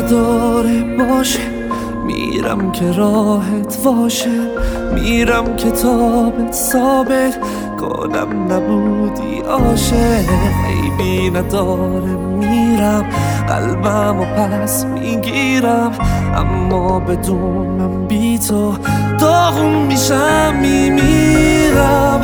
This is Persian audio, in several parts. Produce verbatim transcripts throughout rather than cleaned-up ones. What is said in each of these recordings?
نداره باشه، میرم که راحت باشه، میرم کتابت ثابت کنم نبودی عاشق. عیبی نداره میرم قلبم و پس میگیرم، اما بدونم بی تو داغون میشم میمیرم.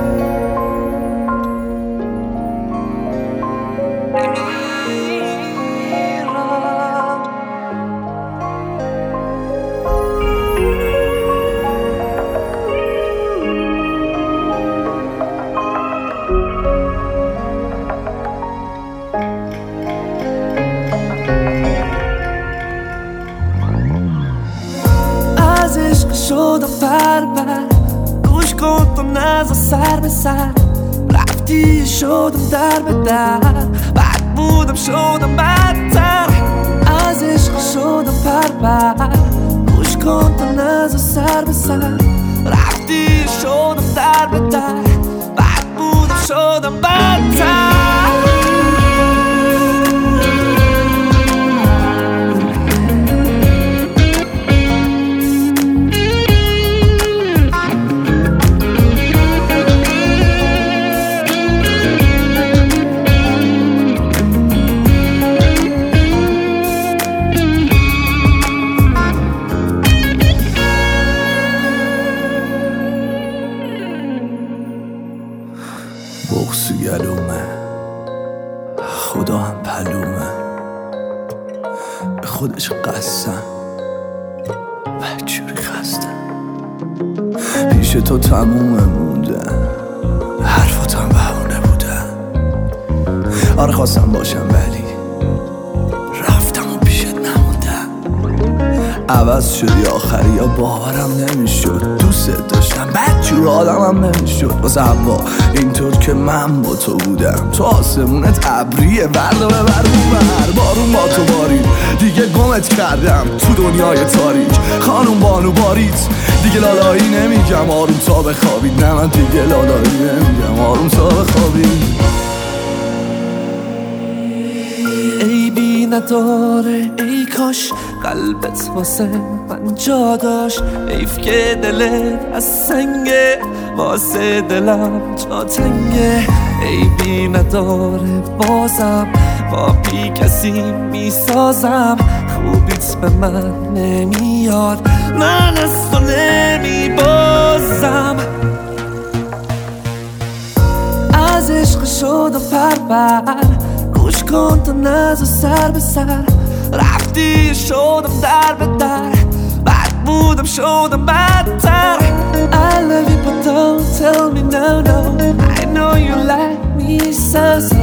از عشق شدم بربر، گوش کن تو نزا سر به سر. رفتی شدم در به در، بد بودم شدم بدتر. از عشق شدم بربر، گوش کن تو نزا سر به سر. رفتی شدم در به در، بد بودم شدم بدتر. بغض گلومه، خدا هم پلومه، به خودش قسم بدجوری خستم. پیش تو تمومه موندن، حرفاتم بهونه بودن. آره خواستم باشم ولی رفتم و پیشت نموندم. عوض شدی آخری یا باورم نمیشد. دوست داشتم بدجور آدمم نمیشد. واسه هوا اینطور که من با تو بودم. تو آسمونت ابریه، بردو ببر بر بارون با تو بارید. دیگه گمت کردم تو دنیای تاریک. خانوم بانو باریت دیگه لالایی نمیگم آروم تا بخوابید. نه من دیگه لالایی نمیگم آروم تا بخوابید. عیبی نداره ای کاش قلبت واسه من جا داشت. حیف که دلت از سنگه، واسه دلم جا تنگه. عیبی نداره بازم با بی کسی میسازم. خوبیت به من نمیاد، من از تو نمیبازم. از عشق شدم پربر، گوش کن تو نزا سر به سر. رفتی شدم در به در، بد بودم شدم بدتر. I love you but don't tell me no no. I know you like me so